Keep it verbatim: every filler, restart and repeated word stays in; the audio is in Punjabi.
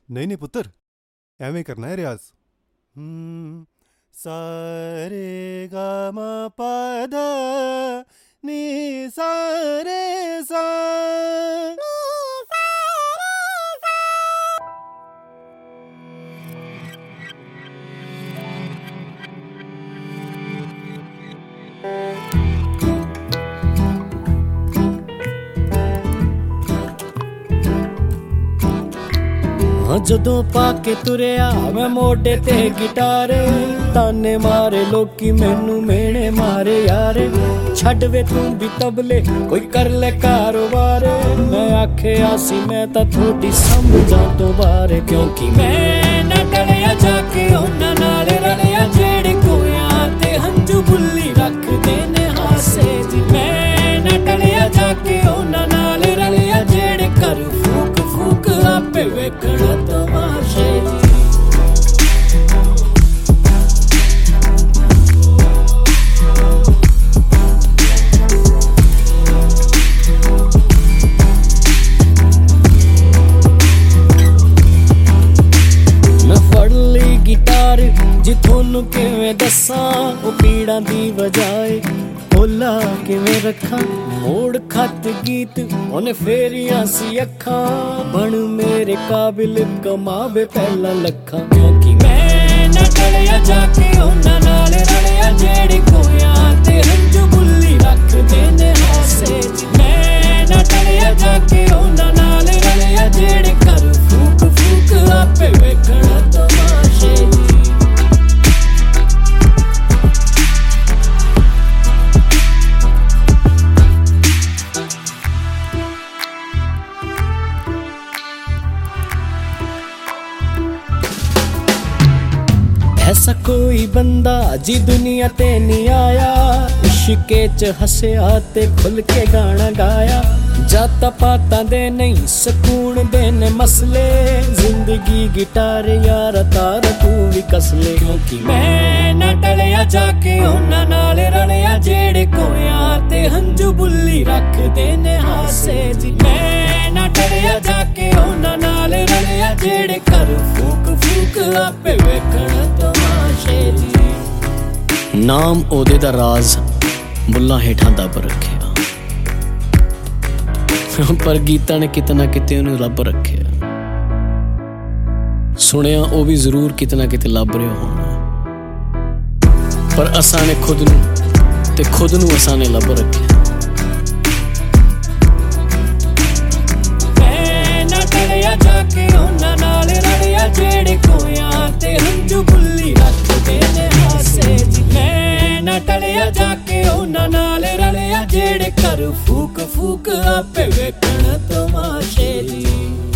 ਨਹੀਂ ਨਹੀਂ ਪੁੱਤਰ, ਐਵੇਂ ਕਰਨਾ ਹੈ ਰਿਆਜ਼। ਹੂੰ ਸਾਰੇ ਗਾ ਮਾ ਪਾ ਦਾ ਨੀ ਸਾਰੇ ਸਾ। ਜਦੋਂ ਪਾ ਕੇ ਤੁਰਿਆ ਮੈਂ ਮੋਢੇ ਤੇ ਗਿਟਾਰ, ਤਾਨੇ ਮਾਰੇ ਲੋਕੀ ਮੈਨੂੰ ਮੇਣੇ ਮਾਰੇ ਯਾਰੇ। ਛੱਡ ਵੇ ਤੂੰ ਵੀ ਤਬਲੇ ਕੋਈ ਕਰ ਲੈ ਕਾਰੋਬਾਰ, ਮੈਂ ਆਖਿਆ ਸੀ ਮੈਂ ਤਾਂ ਥੋੜੀ ਸਮਝਾਂ ਤੋਂ ਬਾਹਰ। ਕਿਉਂਕਿ ਮੈਂ ਨਾ ਟਲਿਆ ਜਾ ਕੇ ਉਹਨਾਂ ਨਾਲ ਰਲਿਆ ਜਿਹੜੇ ਕੋਇਆਂ ਤੇ ਹੰਝੂ ਬੁੱਲੀ ਰੱਖਦੇ ਨੇ ਹਾਸੇ ਜੀ। ਮੈਂ ਨਾ ਟਲਿਆ ਜਾ ਕੇ ਉਹਨਾਂ ਨਾਲ ਰਲਿਆ ਜਿਹੜੇ ਕਰ ਫੂਕ ਫੂਕ ਆਪੇ ਵੇਖਣ ਤਮਾਸ਼ੇ ਜੀ। ਮੈਂ ਫੜ ਲਈ ਗਿਟਾਰ ਜੀ ਤੁਹਾਨੂੰ ਕਿਵੇਂ ਦੱਸਾਂ, ਉਹ ਪੀੜਾਂ ਦੀ ਵਜਾਏ ਓਲਾ ਕਿਵੇਂ ਰੱਖਾਂ। ਮੋੜ ਖੱਤ ਗੀਤ ਉਹਨੇ ਫੇਰੀਆਂ ਸੀ ਅੱਖਾਂ, ਬਣ ਮੇਰੇ ਕਾਬਿਲ ਕਮਾਵੇ ਪਹਿਲਾਂ ਲੱਖਾਂ। ਕਿਉਂਕਿ ਮੈਂ ਨਾ ਟਲਿਆ ਜਾ ਕੇ ਉਹਨਾਂ ਨਾਲ ਰਲਿਆ ਜਿਹੜੇ ਕੋਇਆਂ ਤੇ ਹੰਝੂ ਬੁੱਲੀ ਰੱਖਦੇ ਨੇ ਹਾਸੇ ਜੀ। ਮੈਂ ਨਾ ਟਲਿਆ ਜਾ ਕੇ ਉਹਨਾਂ ਨਾਲ ਰਲਿਆ ਜਿਹੜੇ ਕਰ ਫੂਕ ਫੂਕ ਆਪੇ ਵੇਖਣ ਤਮਾਸ਼ੇ ਜੀ। ऐसा कोई बंदा जी दुनिया ते नहीं आया, इश्के च हसया ते खुल के गाना गाया। जाता पाता दे नहीं सकून दे ने मसले, जिंदगी गिटार यार तार तू भी कसले। क्योंकि मैं ना टलिया जाके उन्हां नाल रलिया जेड़े कोयां ते हंझू बुल्ली रखदे ने हासे जी। मैं ना टलिया जाके उन्हां नाल रलिया जेड़े कर फूक फूक आपे वेखण तमाशे जी। नाम ओदे दा राज बुल्ला हेठां दब रखे, पर गीतां ने कितना किते उन्हें लभ रखे। सुनिया वो भी जरूर कितना किते लभ रहे होना, पर असां ने खुद नू ते खुद नू असां ने लभ रखे। मैं ना टलिया जाके उन्हां नाल रलिया जेड़े कोयां ते हंझू बुल्ली रखदे ने हासे जी। मैं ना टलिया जाके उन्हां नाल रलिया जेड़े कर फूक फूक आपे वेखण तमाशे जी।